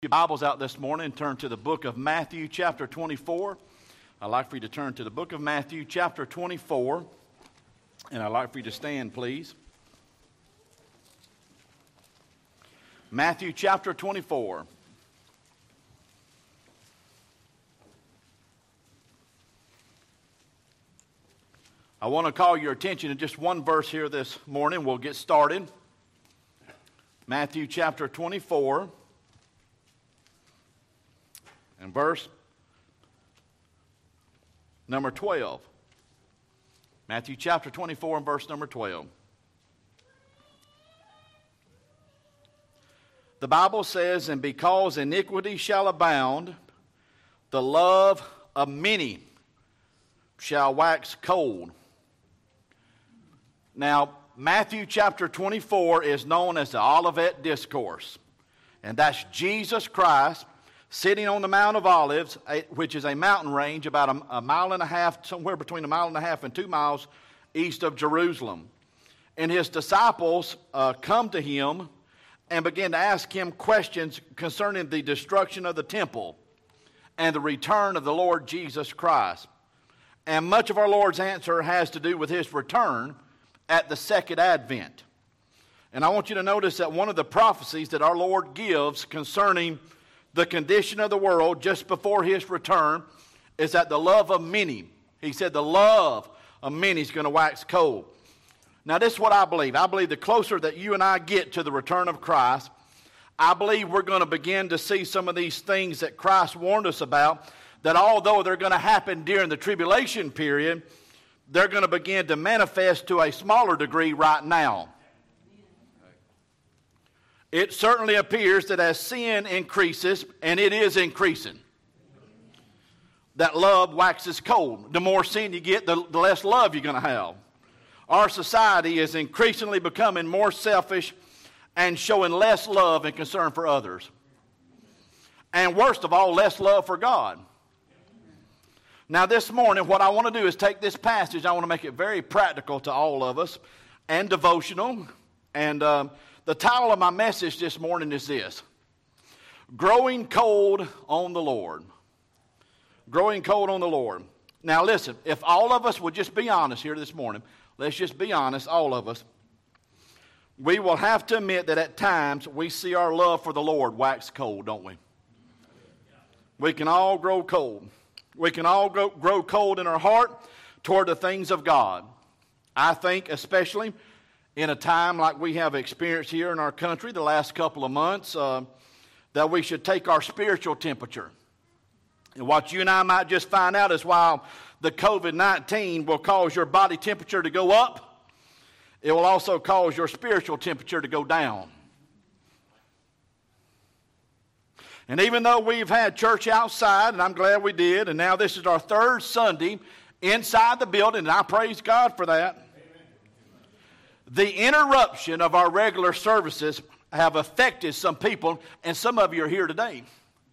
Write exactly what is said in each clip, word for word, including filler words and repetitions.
Your Bibles out this morning, turn to the book of Matthew chapter twenty-four. I'd like for you to turn to the book of Matthew chapter twenty-four, and I'd like for you to stand, please. Matthew chapter twenty-four. I want to call your attention to just one verse here this morning. We'll get started. Matthew chapter twenty-four. And verse number twelve. Matthew chapter twenty-four and verse number twelve. The Bible says, "And because iniquity shall abound, the love of many shall wax cold." Now, Matthew chapter twenty-four is known as the Olivet Discourse. And that's Jesus Christ sitting on the Mount of Olives, which is a mountain range about a, a mile and a half, somewhere between a mile and a half and two miles east of Jerusalem. And his disciples uh, come to him and begin to ask him questions concerning the destruction of the temple and the return of the Lord Jesus Christ. And much of our Lord's answer has to do with his return at the second advent. And I want you to notice that one of the prophecies that our Lord gives concerning the condition of the world just before his return is that the love of many, he said the love of many is going to wax cold. Now this is what I believe. I believe the closer that you and I get to the return of Christ, I believe we're going to begin to see some of these things that Christ warned us about, that although they're going to happen during the tribulation period, they're going to begin to manifest to a smaller degree right now. It certainly appears that as sin increases, and it is increasing, that love waxes cold. The more sin you get, the, the less love you're going to have. Our society is increasingly becoming more selfish and showing less love and concern for others. And worst of all, less love for God. Now this morning, what I want to do is take this passage, I want to make it very practical to all of us, and devotional, and um, the title of my message this morning is this: Growing Cold on the Lord. Growing cold on the Lord. Now listen, if all of us would just be honest here this morning, let's just be honest, all of us, we will have to admit that at times we see our love for the Lord wax cold, don't we? We can all grow cold. We can all grow, grow cold in our heart toward the things of God. I think especially in a time like we have experienced here in our country the last couple of months, uh, that we should take our spiritual temperature. And what you and I might just find out is while the covid nineteen will cause your body temperature to go up, it will also cause your spiritual temperature to go down. And even though we've had church outside, and I'm glad we did, and now this is our third Sunday inside the building, and I praise God for that. The interruption of our regular services have affected some people, and some of you are here today.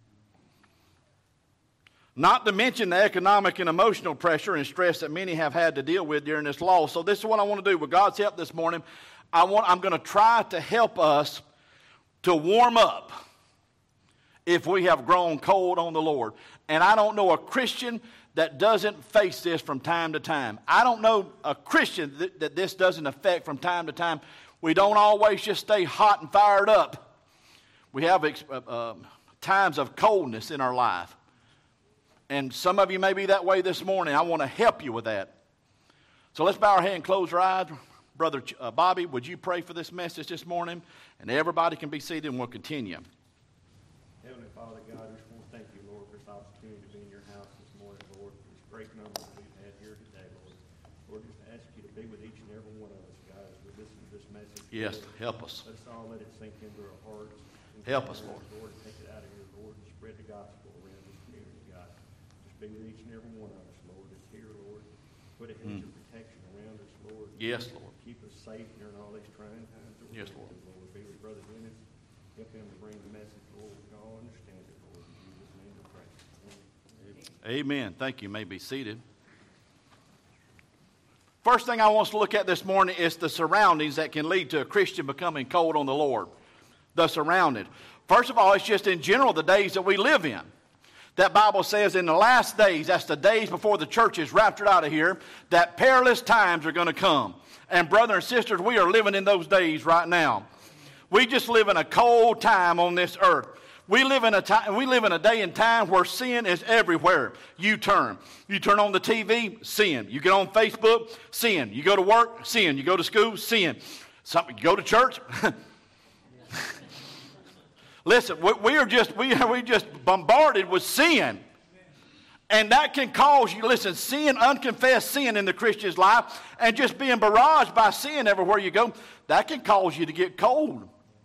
Not to mention the economic and emotional pressure and stress that many have had to deal with during this loss. So this is what I want to do. With God's help this morning, I want, I'm going to try to help us to warm up if we have grown cold on the Lord. And I don't know a Christian that doesn't face this from time to time. I don't know a Christian that, that this doesn't affect from time to time. We don't always just stay hot and fired up. We have uh, uh, times of coldness in our life. And some of you may be that way this morning. I want to help you with that. So let's bow our head and close our eyes. Brother uh, Bobby, would you pray for this message this morning? And everybody can be seated and we'll continue. Heavenly Father, God, I just want to thank you, Lord, for this opportunity to be in your house this morning, Lord, for this great number that we've had here today, Lord. Lord, just ask you to be with each and every one of us, God, as we listen to this message. Yes, Lord. help us. Let's all let it sink into our hearts. Help us, Lord. Lord, take it out of here, Lord, and spread the gospel around this community, God. Just be with each and every one of us, Lord, that's here, Lord. Put a hedge mm. of protection around us, Lord. Yes, Lord. Keep us safe during all these trying times. Yes, Lord. Lord, be with Brother Dennis. Help him to bring the message, Lord. We all understand it, Lord. In Jesus' name we pray. Amen. Amen. Thank you. You may be seated. First thing I want us to look at this morning is the surroundings that can lead to a Christian becoming cold on the Lord. The surroundings. First of all, it's just in general the days that we live in. That Bible says in the last days, that's the days before the church is raptured out of here, that perilous times are going to come. And brothers and sisters, we are living in those days right now. We just live in a cold time on this earth. We live in a time, we live in a day and time where sin is everywhere. You turn. You turn on the T V, sin. You get on Facebook, sin. You go to work, sin. You go to school, sin. Something, you go to church. Listen, we, we are just we are we just bombarded with sin. And that can cause you, listen, sin, unconfessed sin in the Christian's life, and just being barraged by sin everywhere you go, that can cause you to get cold.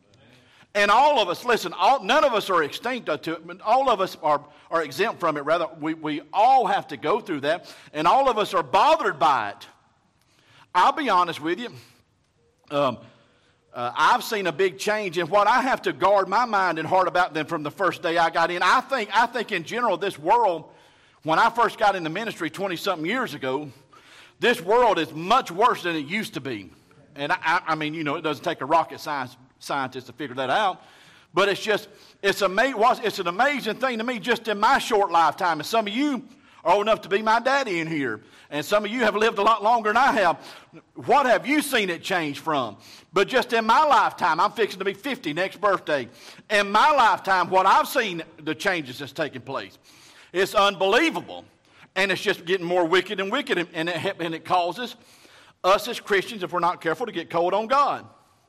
And all of us, listen, all, none of us are extinct to it, but all of us are, are exempt from it. Rather, we, we all have to go through that, and all of us are bothered by it. I'll be honest with you. Um, uh, I've seen a big change in what I have to guard my mind and heart about than from the first day I got in. I think, I think in general, this world, when I first got in the ministry twenty-something years ago, this world is much worse than it used to be. And I, I mean, you know, it doesn't take a rocket science scientist to figure that out. But it's just, it's, ama- it's an amazing thing to me just in my short lifetime. And some of you are old enough to be my daddy in here. And some of you have lived a lot longer than I have. What have you seen it change from? But just in my lifetime, I'm fixing to be fifty next birthday. In my lifetime, what I've seen, the changes that's taking place, it's unbelievable. And it's just getting more wicked and wicked. And it, and it causes us as Christians, if we're not careful, to get cold on God.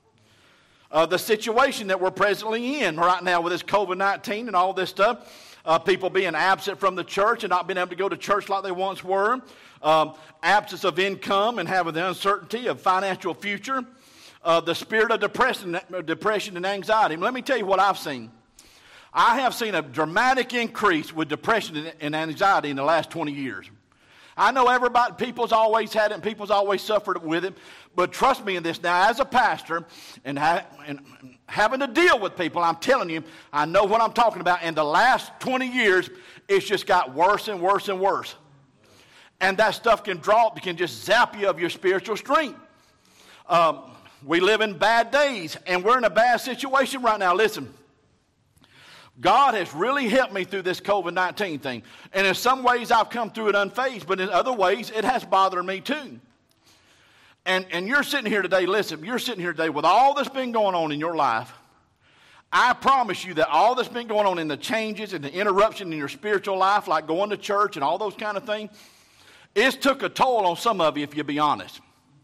Uh, the situation that we're presently in right now with this covid nineteen and all this stuff, uh, people being absent from the church and not being able to go to church like they once were, um, absence of income and having the uncertainty of financial future, uh, the spirit of depression, depression and anxiety. Let me tell you what I've seen. I have seen a dramatic increase with depression and anxiety in the last twenty years. I know everybody, people's always had it and people's always suffered with it, but trust me in this now, as a pastor and, ha- and having to deal with people, I'm telling you, I know what I'm talking about. In the last twenty years, it's just got worse and worse and worse. And that stuff can draw, can just zap you of your spiritual strength. Um, we live in bad days, and we're in a bad situation right now. Listen. God has really helped me through this covid nineteen thing. And in some ways, I've come through it unfazed, but in other ways, it has bothered me too. And, and you're sitting here today, listen, you're sitting here today with all that's been going on in your life. I promise you that all that's been going on in the changes and the interruption in your spiritual life, like going to church and all those kind of things, it's took a toll on some of you, if you be honest.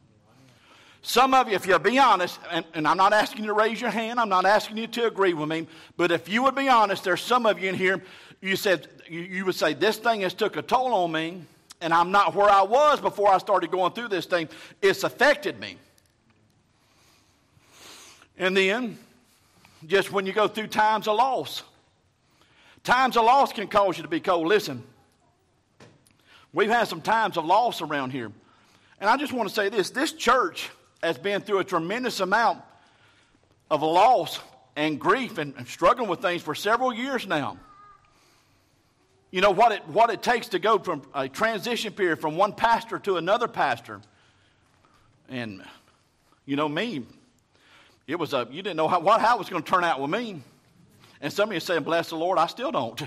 Some of you, if you'll be honest, and, and I'm not asking you to raise your hand, I'm not asking you to agree with me, but if you would be honest, there's some of you in here, you said, you, you would say, this thing has took a toll on me, and I'm not where I was before I started going through this thing. It's affected me. And then, just when you go through times of loss, times of loss can cause you to be cold. Listen, we've had some times of loss around here. And I just want to say this, this church has been through a tremendous amount of loss and grief and, and struggling with things for several years now. You know, what it, what it takes to go from a transition period from one pastor to another pastor. And, you know, me, it was a, you didn't know how, what, how it was going to turn out with me. And some of you saying, bless the Lord, I still don't.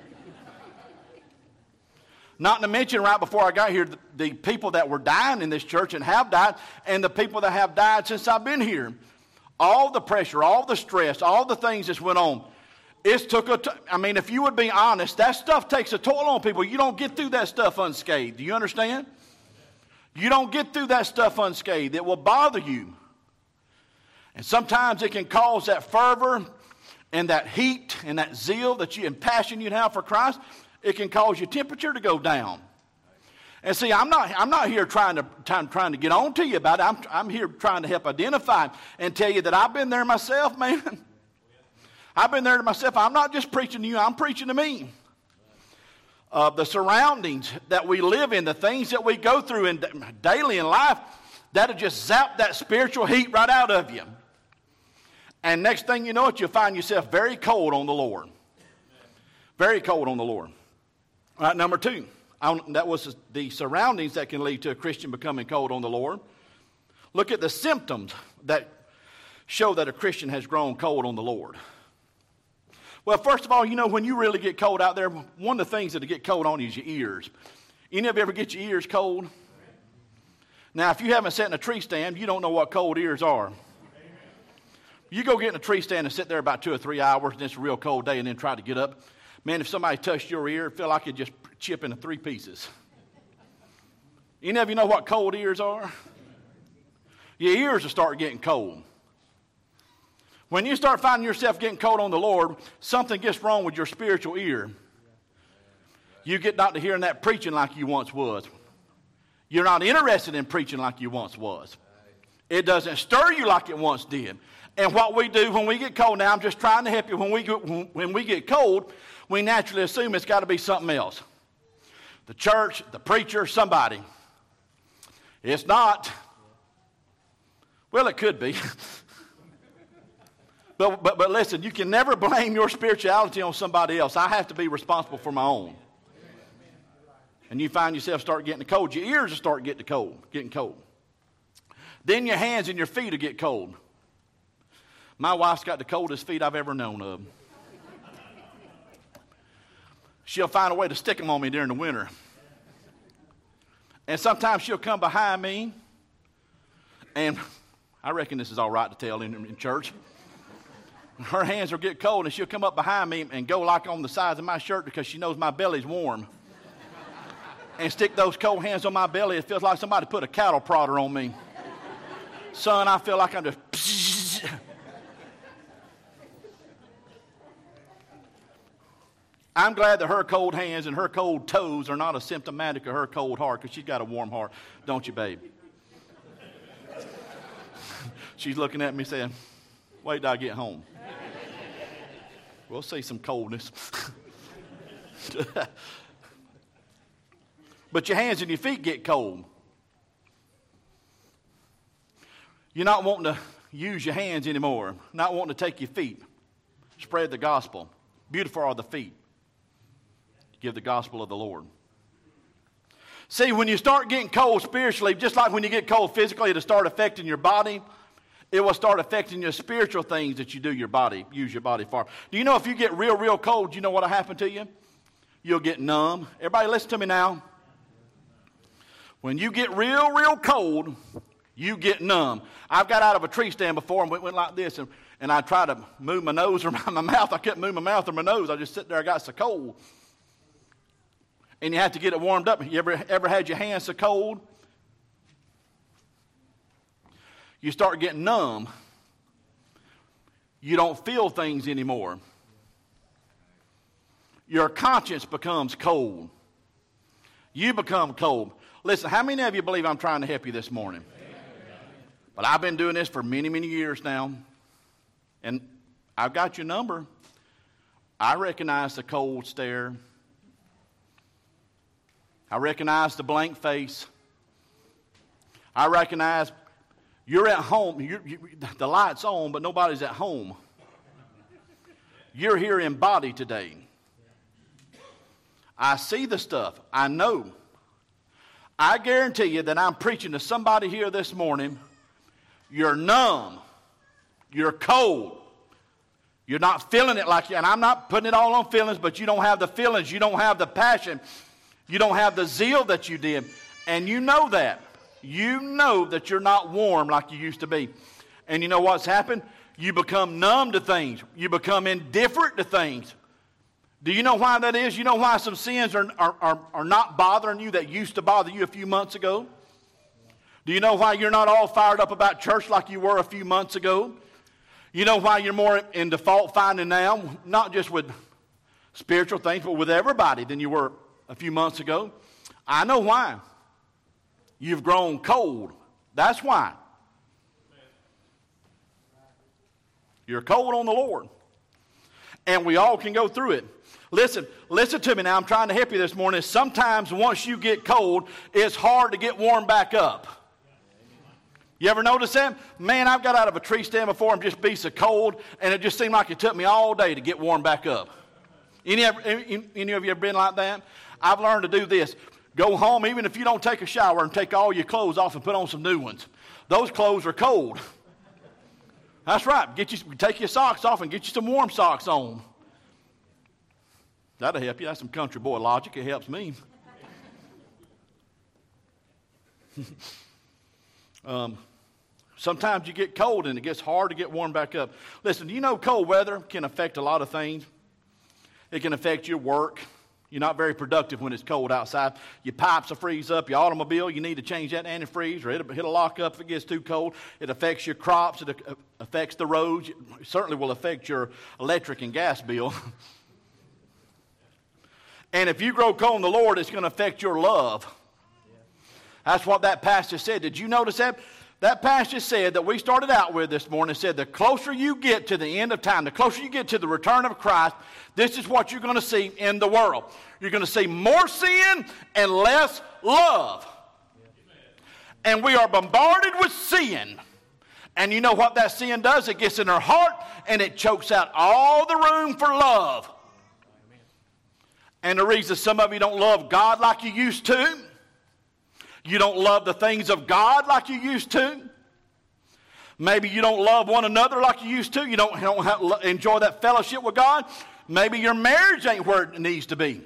Not to mention, right before I got here, the, the people that were dying in this church and have died, and the people that have died since I've been here. All the pressure, all the stress, all the things that went on. It's took a, t- I mean, if you would be honest, that stuff takes a toll on people. You don't get through that stuff unscathed. Do you understand? You don't get through that stuff unscathed. It will bother you. And sometimes it can cause that fervor and that heat and that zeal that you and passion you have for Christ. It can cause your temperature to go down. And see, I'm not, I'm not here trying to, trying, trying to get on to you about it. I'm, I'm here trying to help identify and tell you that I've been there myself, man. I've been there to myself. I'm not just preaching to you. I'm preaching to me. Uh, the surroundings that we live in, the things that we go through in daily in life, that'll just zap that spiritual heat right out of you. And next thing you know it, you'll find yourself very cold on the Lord. Very cold on the Lord. All right, number two, I, that was the surroundings that can lead to a Christian becoming cold on the Lord. Look at the symptoms that show that a Christian has grown cold on the Lord. Well, first of all, you know, when you really get cold out there, one of the things that get cold on you is your ears. Any of you ever get your ears cold? Now, if you haven't sat in a tree stand, you don't know what cold ears are. You go get in a tree stand and sit there about two or three hours, and it's a real cold day, and then try to get up. Man, if somebody touched your ear, it feel like it just chip into three pieces. Any of you know what cold ears are? Your ears will start getting cold. When you start finding yourself getting cold on the Lord, something gets wrong with your spiritual ear. You get not to hearing that preaching like you once was. You're not interested in preaching like you once was. It doesn't stir you like it once did. And what we do when we get cold, now I'm just trying to help you, when we get, when we get cold, we naturally assume it's got to be something else. The church, the preacher, somebody. It's not. Well, it could be. but, but, but listen, you can never blame your spirituality on somebody else. I have to be responsible for my own. And you find yourself start getting cold. Your ears will start getting cold, getting cold. Then your hands and your feet will get cold. My wife's got the coldest feet I've ever known of. She'll find a way to stick them on me during the winter. And sometimes she'll come behind me, and I reckon this is all right to tell in, in church. Her hands will get cold, and she'll come up behind me and go like on the sides of my shirt because she knows my belly's warm. And stick those cold hands on my belly. It feels like somebody put a cattle prodder on me. Son, I feel like I'm just... I'm glad that her cold hands and her cold toes are not a symptomatic of her cold heart, because she's got a warm heart. Don't you, babe? She's looking at me saying, wait till I get home. We'll see some coldness. But your hands and your feet get cold. You're not wanting to use your hands anymore. Not wanting to take your feet. Spread the gospel. Beautiful are the feet. Give the gospel of the Lord. See, when you start getting cold spiritually, just like when you get cold physically, it'll start affecting your body. It will start affecting your spiritual things that you do your body, use your body for. Do you know if you get real, real cold, you know what'll happen to you? You'll get numb. Everybody listen to me now. When you get real, real cold, you get numb. I've got out of a tree stand before and went, went like this, and, and I tried to move my nose or my, my mouth. I couldn't move my mouth or my nose. I just sit there. I got so cold. And you have to get it warmed up. You ever, ever had your hands so cold? You start getting numb. You don't feel things anymore. Your conscience becomes cold. You become cold. Listen, how many of you believe I'm trying to help you this morning? But I've been doing this for many, many years now. And I've got your number. I recognize the cold stare. I recognize the blank face. I recognize you're at home. You're, you, the light's on, but nobody's at home. You're here in body today. I see the stuff. I know. I guarantee you that I'm preaching to somebody here this morning. You're numb. You're cold. You're not feeling it like you, and I'm not putting it all on feelings, but you don't have the feelings. You don't have the passion. You don't have the zeal that you did. And you know that. You know that you're not warm like you used to be. And you know what's happened? You become numb to things. You become indifferent to things. Do you know why that is? You know why some sins are, are, are, are not bothering you that used to bother you a few months ago? Do you know why you're not all fired up about church like you were a few months ago? You know why you're more in default finding now, not just with spiritual things, but with everybody than you were a few months ago? I know why. You've grown cold. That's why. You're cold on the Lord. And we all can go through it. Listen, listen to me now. I'm trying to help you this morning. Sometimes once you get cold, it's hard to get warm back up. You ever notice that? Man, I've got out of a tree stand before and just be so cold, and it just seemed like it took me all day to get warm back up. Any, any, any of you ever been like that? I've learned to do this. Go home, even if you don't take a shower, and take all your clothes off and put on some new ones. Those clothes are cold. That's right. Get you, take your socks off and get you some warm socks on. That'll help you. That's some country boy logic. It helps me. um, sometimes you get cold and it gets hard to get warmed back up. Listen, do you know cold weather can affect a lot of things? It can affect your work. You're not very productive when it's cold outside. Your pipes will freeze up. Your automobile, you need to change that antifreeze, or it'll, it'll lock up if it gets too cold. It affects your crops. It affects the roads. It certainly will affect your electric and gas bill. And if you grow cold in the Lord, it's going to affect your love. That's what that passage said. Did you notice that? That passage said that we started out with this morning. It said the closer you get to the end of time, the closer you get to the return of Christ, this is what you're going to see in the world. You're going to see more sin and less love. And we are bombarded with sin. And you know what that sin does? It gets in our heart and it chokes out all the room for love. And the reason some of you don't love God like you used to, you don't love the things of God like you used to. Maybe you don't love one another like you used to. You don't, you don't have, enjoy that fellowship with God. Maybe your marriage ain't where it needs to be.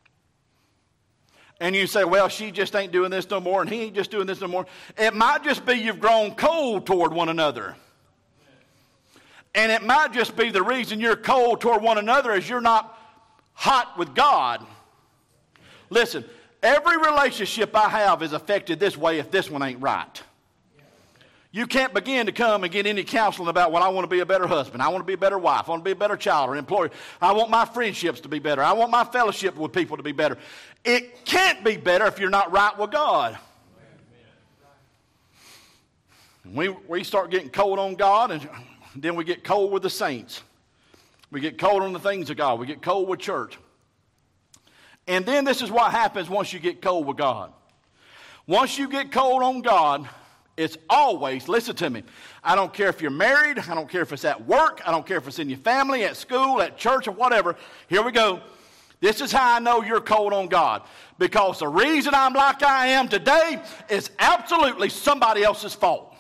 And you say, well, she just ain't doing this no more, and he ain't just doing this no more. It might just be you've grown cold toward one another. And it might just be the reason you're cold toward one another is you're not hot with God. Listen. Every relationship I have is affected this way if this one ain't right. You can't begin to come and get any counseling about, well, I want to be a better husband. I want to be a better wife. I want to be a better child or employer. I want my friendships to be better. I want my fellowship with people to be better. It can't be better if you're not right with God. We, we start getting cold on God, and then we get cold with the saints. We get cold on the things of God. We get cold with church. And then this is what happens once you get cold with God. Once you get cold on God, it's always, listen to me, I don't care if you're married, I don't care if it's at work, I don't care if it's in your family, at school, at church, or whatever. Here we go. This is how I know you're cold on God. Because the reason I'm like I am today is absolutely somebody else's fault.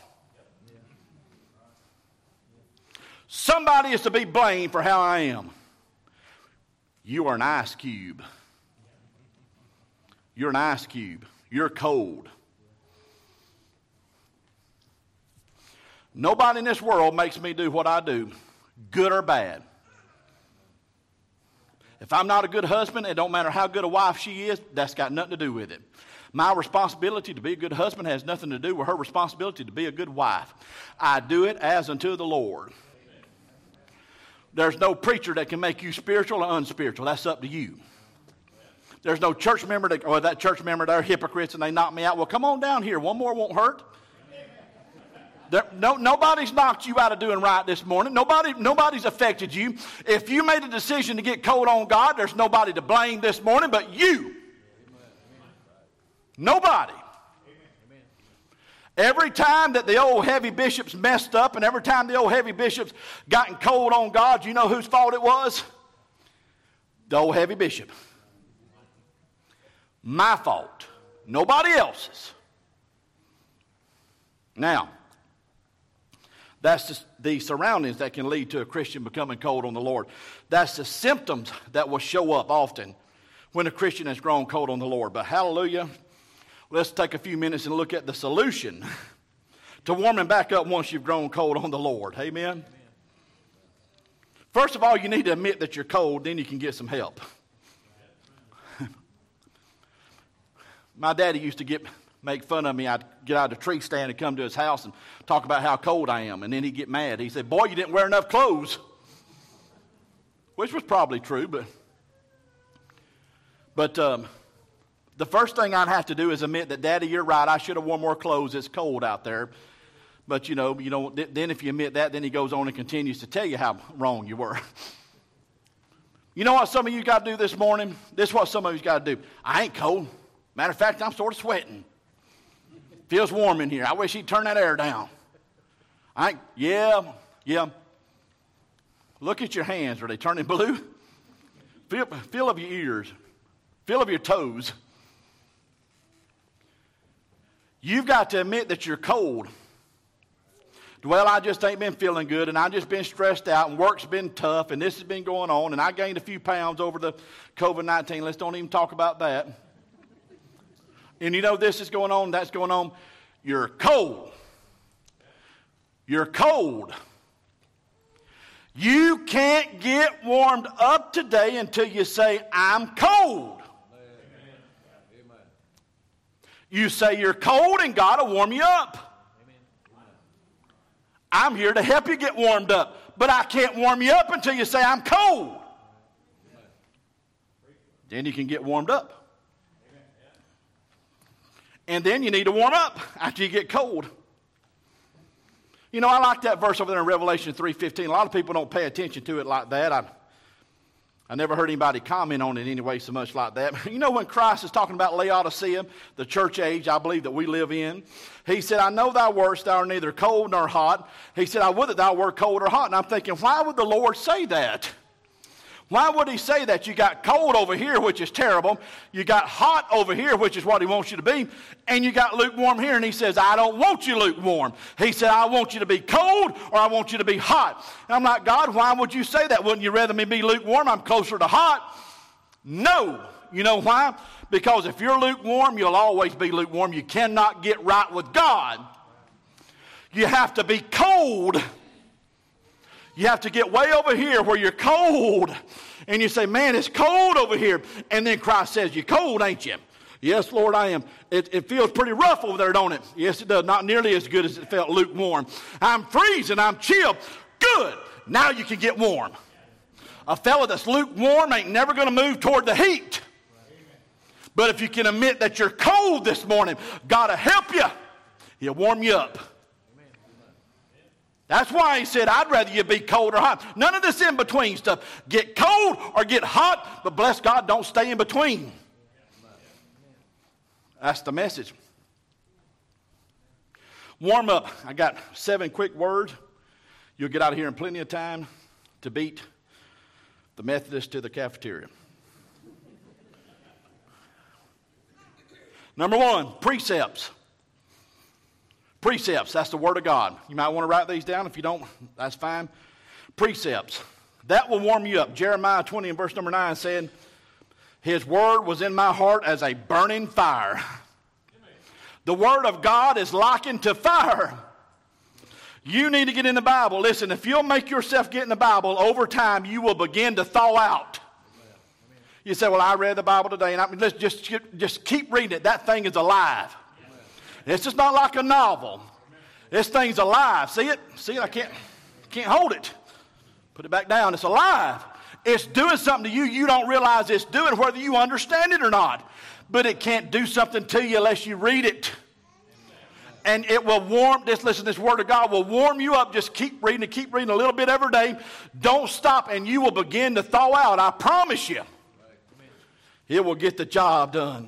Somebody is to be blamed for how I am. You are an ice cube. You're an ice cube. You're cold. Nobody in this world makes me do what I do, good or bad. If I'm not a good husband, it don't matter how good a wife she is, that's got nothing to do with it. My responsibility to be a good husband has nothing to do with her responsibility to be a good wife. I do it as unto the Lord. There's no preacher that can make you spiritual or unspiritual. That's up to you. There's no church member that, or that church member, they're hypocrites and they knock me out. Well, come on down here. One more won't hurt. There, no, nobody's knocked you out of doing right this morning. Nobody, nobody's affected you. If you made a decision to get cold on God, there's nobody to blame this morning but you. Nobody. Every time that the old heavy bishops messed up and every time the old heavy bishops gotten cold on God, you know whose fault it was? The old heavy bishop. My fault. Nobody else's. Now, that's just the surroundings that can lead to a Christian becoming cold on the Lord. That's the symptoms that will show up often when a Christian has grown cold on the Lord. But hallelujah, let's take a few minutes and look at the solution to warming back up once you've grown cold on the Lord. Amen? Amen. First of all, you need to admit that you're cold, then you can get some help. My daddy used to get make fun of me. I'd get out of the tree stand and come to his house and talk about how cold I am. And then he'd get mad. He said, boy, you didn't wear enough clothes. Which was probably true, but but um, the first thing I'd have to do is admit that, Daddy, you're right. I should have worn more clothes. It's cold out there. But, you know, you know, th- then if you admit that, then he goes on and continues to tell you how wrong you were. You know what some of you got to do this morning? This is what some of you got to do. I ain't cold. Matter of fact, I'm sort of sweating. Feels warm in here. I wish he'd turn that air down. I ain't, yeah, yeah. Look at your hands. Are they turning blue? Feel, feel of your ears. Feel of your toes. You've got to admit that you're cold. Well, I just ain't been feeling good, and I've just been stressed out, and work's been tough, and this has been going on, and I gained a few pounds over the covid nineteen. Let's don't even talk about that. And you know this is going on, that's going on. You're cold. You're cold. You can't get warmed up today until you say, I'm cold. Amen. You say you're cold and God will warm you up. Amen. I'm here to help you get warmed up, but I can't warm you up until you say I'm cold. Amen. Then you can get warmed up. Amen. And then you need to warm up after you get cold. You know, I like that verse over there in Revelation three fifteen. A lot of people don't pay attention to it like that. I, I never heard anybody comment on it anyway so much like that. You know, when Christ is talking about Laodicea, the church age I believe that we live in, he said, I know thy works, thou art neither cold nor hot. He said, I would that thou wert cold or hot. And I'm thinking, why would the Lord say that? Why would he say that? You got cold over here, which is terrible. You got hot over here, which is what he wants you to be. And you got lukewarm here. And he says, I don't want you lukewarm. He said, I want you to be cold or I want you to be hot. And I'm like, God, why would you say that? Wouldn't you rather me be lukewarm? I'm closer to hot. No. You know why? Because if you're lukewarm, you'll always be lukewarm. You cannot get right with God. You have to be cold. You have to get way over here where you're cold. And you say, man, it's cold over here. And then Christ says, you're cold, ain't you? Yes, Lord, I am. It, it feels pretty rough over there, don't it? Yes, it does. Not nearly as good as it felt lukewarm. I'm freezing. I'm chilled. Good. Now you can get warm. A fella that's lukewarm ain't never going to move toward the heat. But if you can admit that you're cold this morning, God will help you. He'll warm you up. That's why he said, I'd rather you be cold or hot. None of this in between stuff. Get cold or get hot, but bless God, don't stay in between. That's the message. Warm up. I got seven quick words. You'll get out of here in plenty of time to beat the Methodist to the cafeteria. Number one, precepts. Precepts, that's the Word of God. You might want to write these down. If you don't, that's fine. Precepts. That will warm you up. Jeremiah twenty and verse number nine said, His Word was in my heart as a burning fire. The Word of God is likened to fire. You need to get in the Bible. Listen, if you'll make yourself get in the Bible, over time you will begin to thaw out. You say, well, I read the Bible today, and I mean, let's just, just keep reading it. That thing is alive. It's just not like a novel. This thing's alive. See it? See it? I can't, can't hold it. Put it back down. It's alive. It's doing something to you you don't realize it's doing, whether you understand it or not. But it can't do something to you unless you read it. And it will warm, this, listen, this Word of God will warm you up. Just keep reading it, keep reading a little bit every day. Don't stop, and you will begin to thaw out. I promise you. It will get the job done.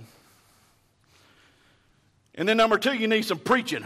And then number two, you need some preaching.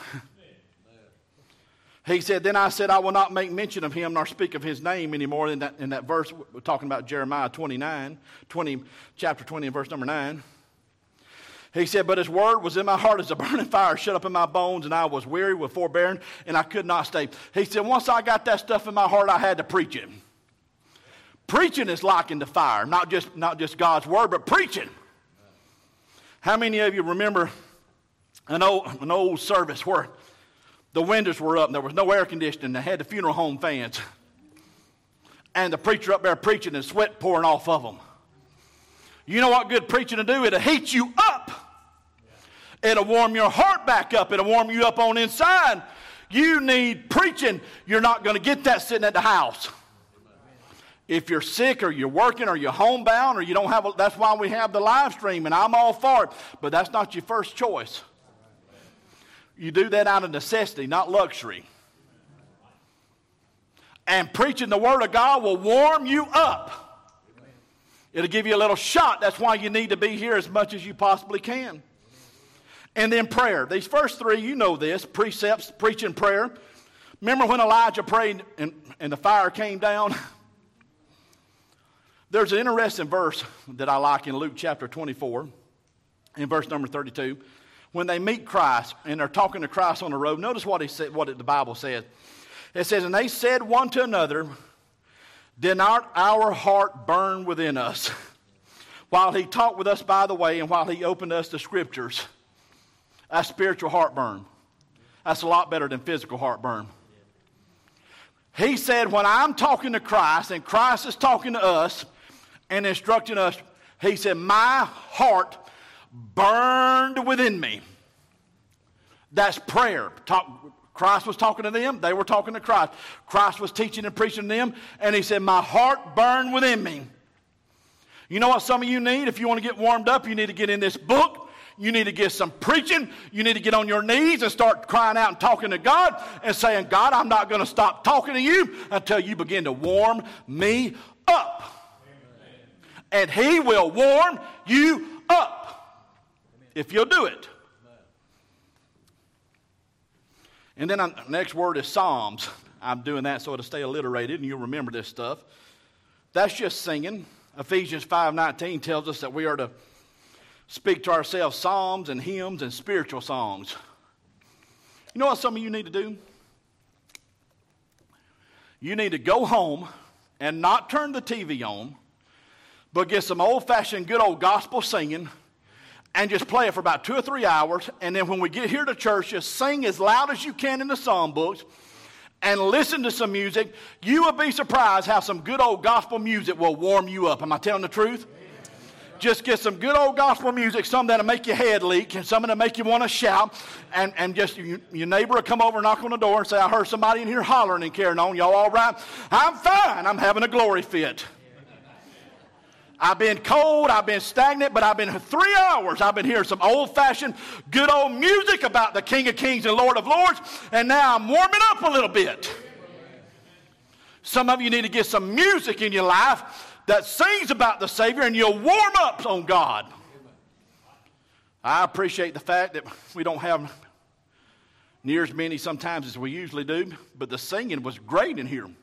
He said, then I said, I will not make mention of him nor speak of his name anymore. In that, in that verse, we're talking about Jeremiah twenty-nine, twenty, chapter twenty and verse number nine. He said, but his word was in my heart as a burning fire shut up in my bones, and I was weary with forbearing, and I could not stay. He said, once I got that stuff in my heart, I had to preach it. Preaching is likened to fire, not just, not just God's word, but preaching. How many of you remember An old, an old service where the windows were up and there was no air conditioning? They had the funeral home fans. And the preacher up there preaching and sweat pouring off of them. You know what good preaching will do? It'll heat you up. It'll warm your heart back up. It'll warm you up on inside. You need preaching. You're not going to get that sitting at the house. If you're sick or you're working or you're homebound or you don't have a, that's why we have the live stream, and I'm all for it. But that's not your first choice. You do that out of necessity, not luxury. And preaching the Word of God will warm you up. It'll give you a little shot. That's why you need to be here as much as you possibly can. And then prayer. These first three, you know this. Precepts, preaching, prayer. Remember when Elijah prayed and, and the fire came down? There's an interesting verse that I like in Luke chapter twenty-four, in verse number thirty-two. when they meet Christ and they're talking to Christ on the road, notice what he said, what the Bible says. It says, and they said one to another, did not our heart burn within us while he talked with us by the way and while he opened us the scriptures? That's spiritual heartburn. That's a lot better than physical heartburn. He said, when I'm talking to Christ and Christ is talking to us and instructing us, he said, my heart burned within me. That's prayer. Talk, Christ was talking to them. They were talking to Christ. Christ was teaching and preaching to them. And he said, my heart burned within me. You know what some of you need? If you want to get warmed up, you need to get in this book. You need to get some preaching. You need to get on your knees and start crying out and talking to God and saying, God, I'm not going to stop talking to you until you begin to warm me up. Amen. And he will warm you up if you'll do it. And then the next word is Psalms. I'm doing that so it'll stay alliterated and you'll remember this stuff. That's just singing. Ephesians five nineteen tells us that we are to speak to ourselves psalms and hymns and spiritual songs. You know what some of you need to do? You need to go home and not turn the T V on, but get some old-fashioned good old gospel singing and just play it for about two or three hours. And then when we get here to church, just sing as loud as you can in the psalm books and listen to some music. You will be surprised how some good old gospel music will warm you up. Am I telling the truth? Just get some good old gospel music, some that'll make your head leak, and some that'll make you want to shout. And, and just you, your neighbor will come over and knock on the door and say, I heard somebody in here hollering and carrying on. Y'all all right? I'm fine. I'm having a glory fit. I've been cold, I've been stagnant, but I've been three hours. I've been hearing some old-fashioned, good old music about the King of Kings and Lord of Lords, and now I'm warming up a little bit. Some of you need to get some music in your life that sings about the Savior, and you'll warm up on God. I appreciate the fact that we don't have near as many sometimes as we usually do, but the singing was great in here.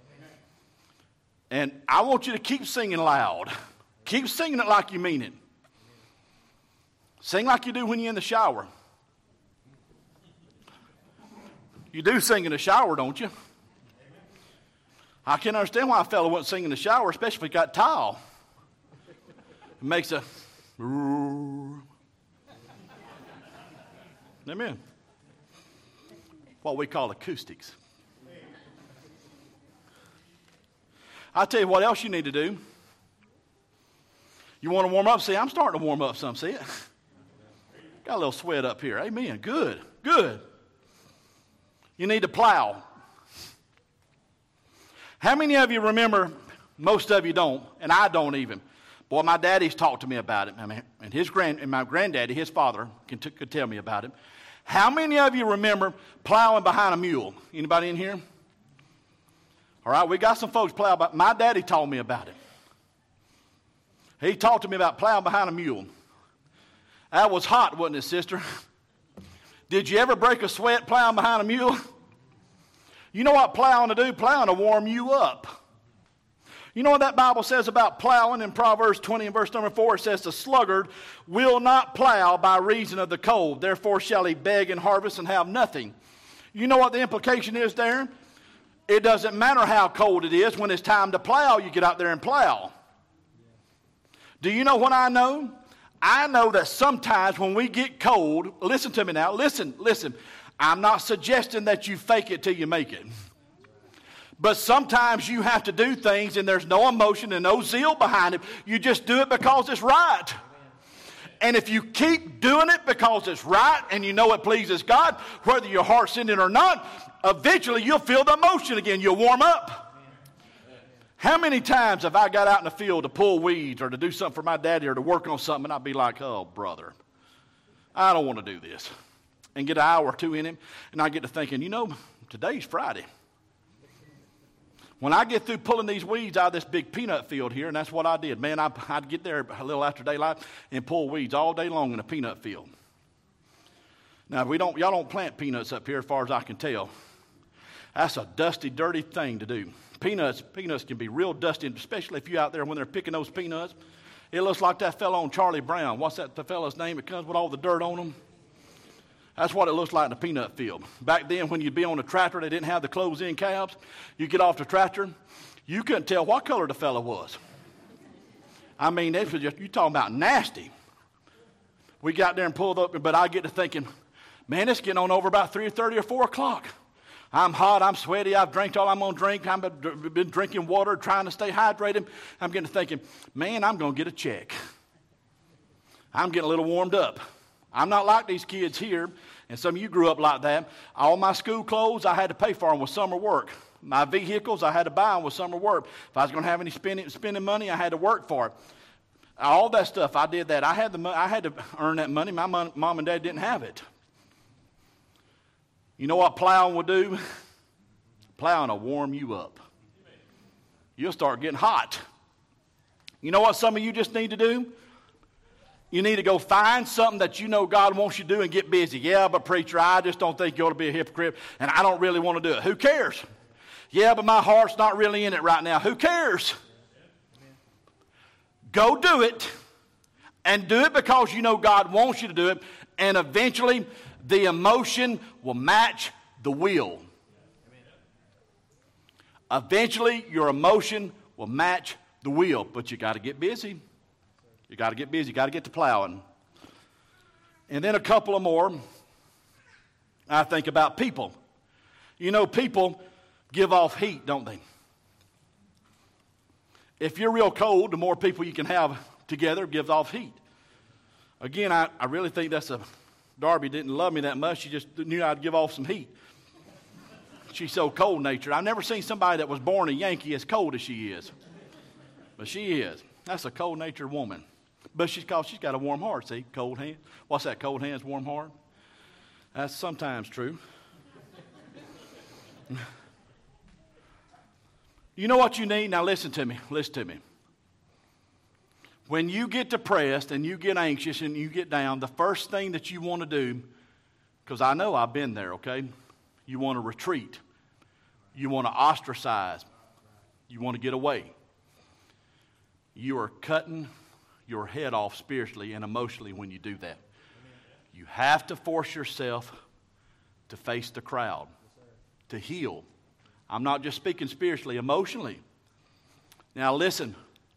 And I want you to keep singing loud. Keep singing it like you mean it. Sing like you do when you're in the shower. You do sing in the shower, don't you? I can't understand why a fellow wouldn't sing in the shower, especially if he got towel. It makes a... Amen. What we call acoustics. I'll tell you what else you need to do. You want to warm up? See, I'm starting to warm up some. See it? Got a little sweat up here. Amen. Good. Good. You need to plow. How many of you remember, most of you don't, and I don't even. Boy, my daddy's talked to me about it. I mean, and his grand, and my granddaddy, his father, can t- could tell me about it. How many of you remember plowing behind a mule? Anybody in here? All right, we got some folks plow, but my daddy told me about it. He talked to me about plowing behind a mule. That was hot, wasn't it, sister? Did you ever break a sweat plowing behind a mule? You know what plowing to do? Plowing to warm you up. You know what that Bible says about plowing in Proverbs twenty and verse number four? It says, the sluggard will not plow by reason of the cold. Therefore shall he beg and harvest and have nothing. You know what the implication is there? It doesn't matter how cold it is. When it's time to plow, you get out there and plow. Do you know what I know? I know that sometimes when we get cold, listen to me now, listen, listen. I'm not suggesting that you fake it till you make it. But sometimes you have to do things and there's no emotion and no zeal behind it. You just do it because it's right. And if you keep doing it because it's right and you know it pleases God, whether your heart's in it or not, eventually you'll feel the emotion again. You'll warm up. How many times have I got out in the field to pull weeds or to do something for my daddy or to work on something and I'd be like, oh, brother, I don't want to do this. And get an hour or two in him and I get to thinking, you know, today's Friday. When I get through pulling these weeds out of this big peanut field here, and that's what I did, man, I, I'd get there a little after daylight and pull weeds all day long in a peanut field. Now, we don't, y'all don't plant peanuts up here as far as I can tell. That's a dusty, dirty thing to do. Peanuts, peanuts can be real dusty, especially if you're out there when they're picking those peanuts. It looks like that fellow on Charlie Brown. What's that the fellow's name that comes with all the dirt on them? That's what it looks like in a peanut field. Back then, when you'd be on a tractor, they didn't have the closed-in cabs. You get off the tractor, you couldn't tell what color the fella was. I mean, this was just, you talking about nasty. We got there and pulled up, but I get to thinking, man, it's getting on over about three thirty or four o'clock. I'm hot, I'm sweaty, I've drank all I'm going to drink. I've been drinking water, trying to stay hydrated. I'm getting to thinking, man, I'm going to get a check. I'm getting a little warmed up. I'm not like these kids here, and some of you grew up like that. All my school clothes, I had to pay for them with summer work. My vehicles, I had to buy them with summer work. If I was going to have any spending, spending money, I had to work for it. All that stuff, I did that. I had, the, I had to earn that money. My mom, mom and dad didn't have it. You know what plowing will do? Plowing will warm you up. You'll start getting hot. You know what some of you just need to do? You need to go find something that you know God wants you to do and get busy. Yeah, but preacher, I just don't think you ought to be a hypocrite, and I don't really want to do it. Who cares? Yeah, but my heart's not really in it right now. Who cares? Go do it, and do it because you know God wants you to do it, and eventually the emotion will match the will. Eventually your emotion will match the will, but you got to get busy. You got to get busy. You got to get to plowing. And then a couple of more. I think about people. You know, people give off heat, don't they? If you're real cold, the more people you can have together gives off heat. Again, I, I really think that's a... Darby didn't love me that much. She just knew I'd give off some heat. She's so cold-natured. I've never seen somebody that was born a Yankee as cold as she is. But she is. That's a cold-natured woman. But she's called, she's got a warm heart, see? Cold hands. What's that, cold hands, warm heart? That's sometimes true. You know what you need? Now listen to me. Listen to me. When you get depressed and you get anxious and you get down, the first thing that you want to do, because I know I've been there, okay? You want to retreat. You want to ostracize. You want to get away. You are cutting your head off spiritually and emotionally when you do that. You have to force yourself to face the crowd, to heal. I'm not just speaking spiritually, emotionally. Now listen.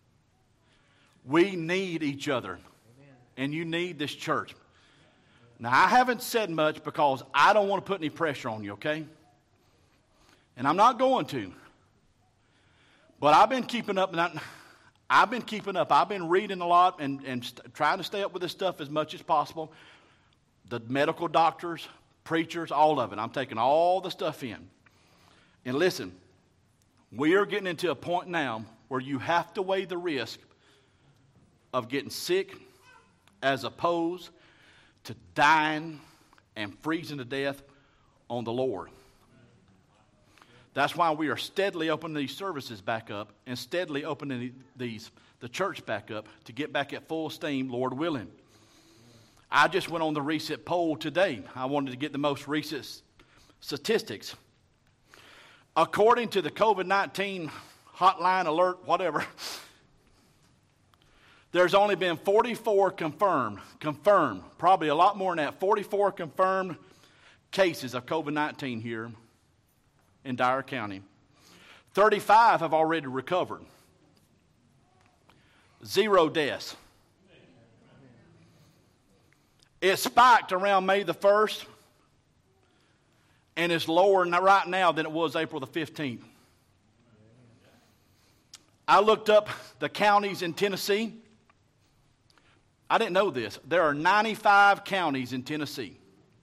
We need each other, and you need this church. Now, I haven't said much because I don't want to put any pressure on you, okay? And I'm not going to. But I've been keeping up, and I, I've been keeping up. I've been reading a lot and, and st- trying to stay up with this stuff as much as possible. The medical doctors, preachers, all of it. I'm taking all the stuff in. And listen, we are getting into a point now where you have to weigh the risk of getting sick as opposed to dying and freezing to death on the Lord. That's why we are steadily opening these services back up and steadily opening these the church back up to get back at full steam, Lord willing. I just went on the recent poll today. I wanted to get the most recent statistics. According to the COVID nineteen hotline alert, whatever, there's only been forty-four confirmed, confirmed, probably a lot more than that, forty-four confirmed cases of COVID nineteen here in Dyer County. thirty-five have already recovered. Zero deaths. It spiked around May the first, and it's lower right now than it was April the fifteenth. I looked up the counties in Tennessee. I didn't know this. There are ninety-five counties in Tennessee.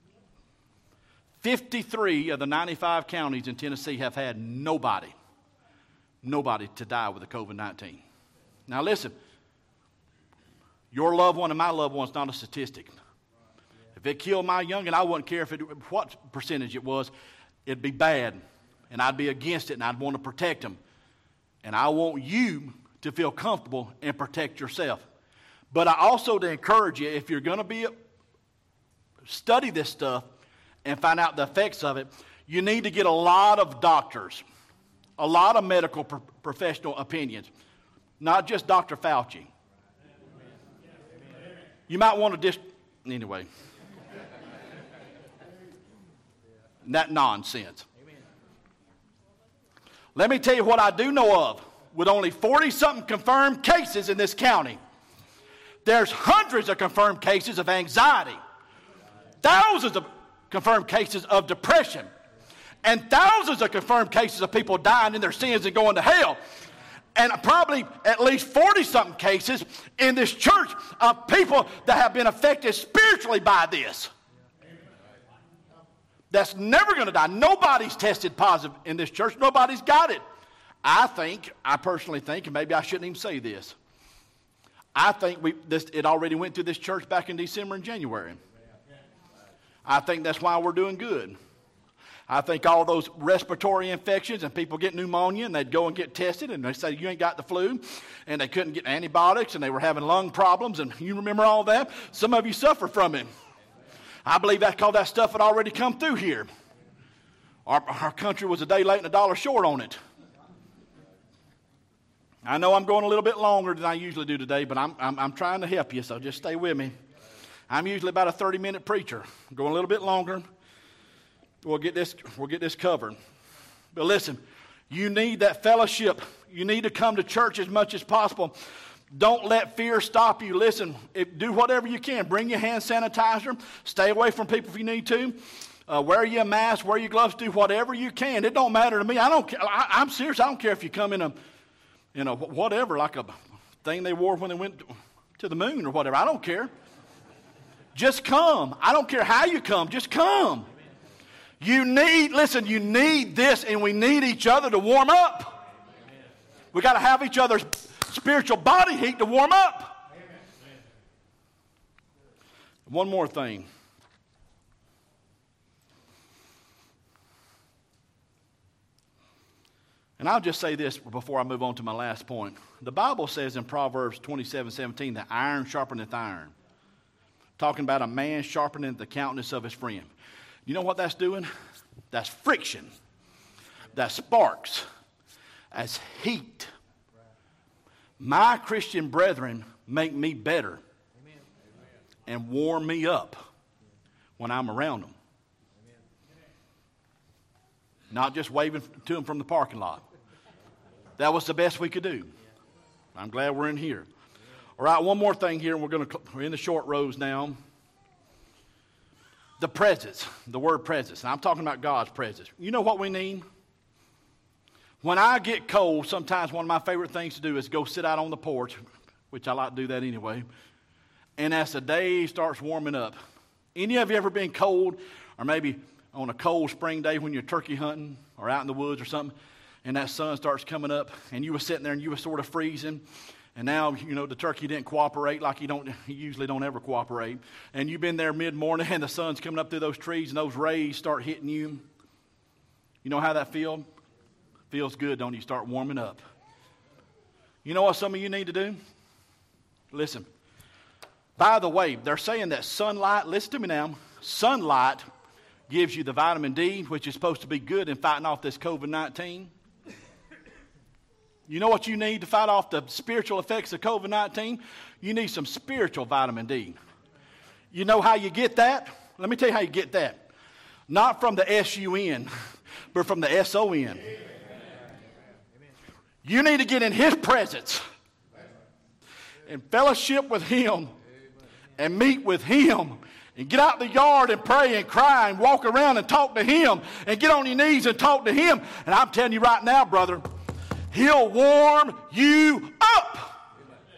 fifty-three of the ninety-five counties in Tennessee have had nobody, nobody to die with the COVID nineteen. Now listen, your loved one and my loved one is not a statistic. If it killed my youngin', I wouldn't care if it, what percentage it was. It'd be bad, and I'd be against it, and I'd want to protect them. And I want you to feel comfortable and protect yourself. But I also to encourage you, if you're going to be study this stuff and find out the effects of it, you need to get a lot of doctors, a lot of medical pro- professional opinions, not just Doctor Fauci. You might want to just, anyway. that nonsense. Amen. Let me tell you what I do know of. With only forty-something confirmed cases in this county, there's hundreds of confirmed cases of anxiety, thousands of confirmed cases of depression, and thousands of confirmed cases of people dying in their sins and going to hell. And probably at least forty-something cases in this church of people that have been affected spiritually by this. That's never going to die. Nobody's tested positive in this church. Nobody's got it. I think, I personally think, and maybe I shouldn't even say this, I think we this it already went through this church back in December and January. I think that's why we're doing good. I think all those respiratory infections and people get pneumonia and they'd go and get tested and they say you ain't got the flu and they couldn't get antibiotics and they were having lung problems and you remember all that? Some of you suffer from it. I believe that's because that stuff had already come through here. Our, our country was a day late and a dollar short on it. I know I'm going a little bit longer than I usually do today, but I'm, I'm, I'm trying to help you, so just stay with me. I'm usually about a thirty-minute preacher. I'm going a little bit longer. We'll get this, we'll get this covered. But listen, you need that fellowship. You need to come to church as much as possible. Don't let fear stop you. Listen, if, do whatever you can. Bring your hand sanitizer. Stay away from people if you need to. Uh, wear your mask, wear your gloves, do whatever you can. It don't matter to me. I don't. I, I'm serious. I don't care if you come in a, in a whatever, like a thing they wore when they went to the moon or whatever. I don't care. Just come. I don't care how you come. Just come. You need, listen, you need this, and we need each other to warm up. We got to have each other's spiritual body heat to warm up. One more thing. And I'll just say this before I move on to my last point. The Bible says in Proverbs twenty-seven seventeen that iron sharpeneth iron. Talking about a man sharpening the countenance of his friend. You know what that's doing? That's friction. That's sparks. That's heat. My Christian brethren make me better and warm me up when I'm around them. Not just waving to them from the parking lot. That was the best we could do. I'm glad we're in here. All right, one more thing here, and we're going to we're in the short rows now. The presence, the word presence. And I'm talking about God's presence. You know what we need? When I get cold, sometimes one of my favorite things to do is go sit out on the porch, which I like to do that anyway. And as the day starts warming up, any of you ever been cold, or maybe on a cold spring day when you're turkey hunting or out in the woods or something, and that sun starts coming up, and you were sitting there and you were sort of freezing, and now, you know, the turkey didn't cooperate like he don't. He usually don't ever cooperate. And you've been there mid-morning, and the sun's coming up through those trees, and those rays start hitting you. You know how that feels? Feels good, don't you? Start warming up. You know what some of you need to do? Listen. By the way, they're saying that sunlight, listen to me now, sunlight gives you the vitamin D, which is supposed to be good in fighting off this covid nineteen. You know what you need to fight off the spiritual effects of covid nineteen? You need some spiritual vitamin D. You know how you get that? Let me tell you how you get that. Not from the S U N, but from the S O N. You need to get in His presence and fellowship with Him and meet with Him and get out in the yard and pray and cry and walk around and talk to Him and get on your knees and talk to Him. And I'm telling you right now, brother, He'll warm you up.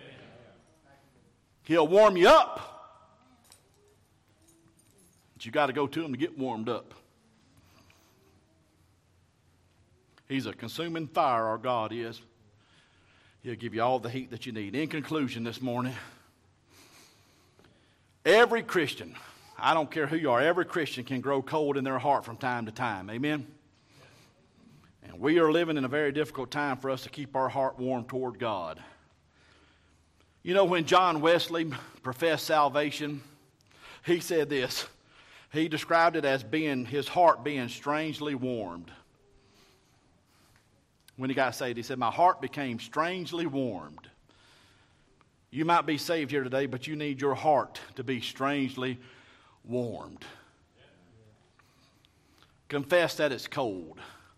He'll warm you up. But you got to go to Him to get warmed up. He's a consuming fire, our God is. He'll give you all the heat that you need. In conclusion this morning, every Christian, I don't care who you are, every Christian can grow cold in their heart from time to time. Amen? And we are living in a very difficult time for us to keep our heart warm toward God. You know, when John Wesley professed salvation, he said this. He described it as being his heart being strangely warmed. When he got saved, he said, my heart became strangely warmed. You might be saved here today, but you need your heart to be strangely warmed. Confess that it's cold.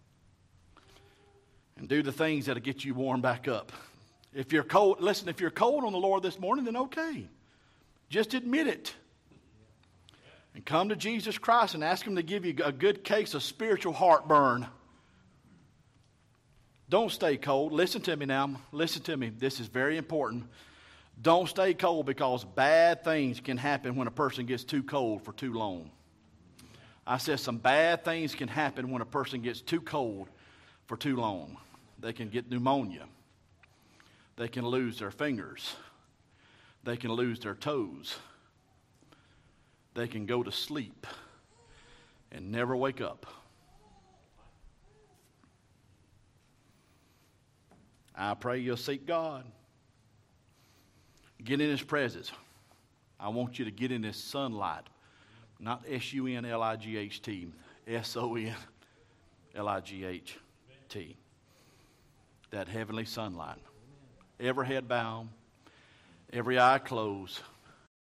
And do the things that'll get you warm back up. If you're cold, listen, if you're cold on the Lord this morning, then okay. Just admit it. And come to Jesus Christ and ask Him to give you a good case of spiritual heartburn. Don't stay cold. Listen to me now. Listen to me. This is very important. Don't stay cold, because bad things can happen when a person gets too cold for too long. I said some bad things can happen when a person gets too cold for too long. They can get pneumonia. They can lose their fingers. They can lose their toes. They can go to sleep and never wake up. I pray you'll seek God. Get in His presence. I want you to get in His sunlight. Not S U N L I G H T. S O N L I G H T. That heavenly sunlight. Every head bowed. Every eye closed.